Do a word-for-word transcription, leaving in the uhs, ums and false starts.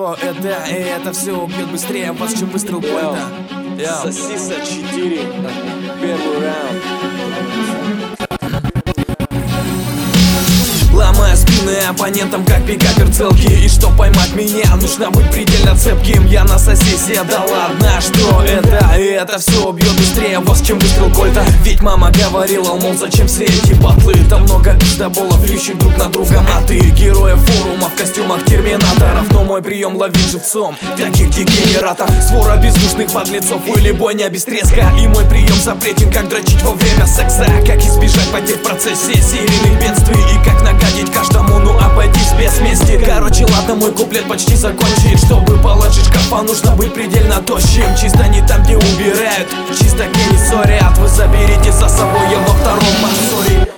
О, это, и это все убьет быстрее вас, чем выстрел Больта. Сосиса четыре, первый раунд. Ломая спины оппонентам, как пикапер целки. И чтоб поймать меня, нужно быть предельно цепким. Я на сосисе, да ладно, что это? И это все убьет быстрее вас, чем выстрел Кольта. Ведь мама говорила, мол, зачем все эти батлы? Там много пиздоболов, льющих друг на друга маты. Героев форума в костюмах терминаторов. Но мой прием ловить живцом таких дегенератов. Свора бездушных подлецов или бойня без треска. И мой прием запретен, как дрочить во время секса. Как избежать потерь в процессе серийных бедствий. И как нагадить каждому, ну обойтись без мести. Короче, ладно, мой куплет почти закончен. Чтобы положить шкафа, нужно быть предельно тощим. Чисто не там, где убирают, чисто где не ссорят. Вы заберите за собой, я во втором мансоре.